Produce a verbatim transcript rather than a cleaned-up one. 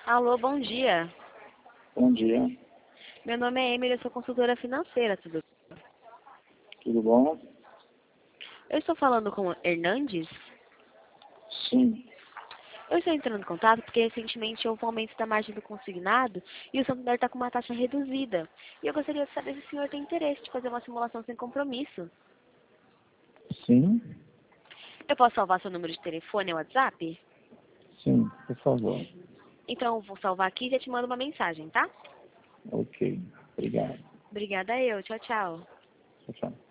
Alô, bom dia. Bom dia, Meu nome é Emily, eu sou consultora financeira, tudo bem? tudo bom? Eu estou falando com o Hernandes? Sim, Eu estou entrando em contato porque recentemente houve um aumento da margem do consignado e o Santander está com uma taxa reduzida. E eu gostaria de saber se o senhor tem interesse de fazer uma simulação sem compromisso. sim, Eu posso salvar seu número de telefone e WhatsApp? sim, por favor. Então eu vou salvar aqui e já te mando uma mensagem, tá? Ok, obrigado. Obrigada eu. Tchau, tchau. Tchau, tchau.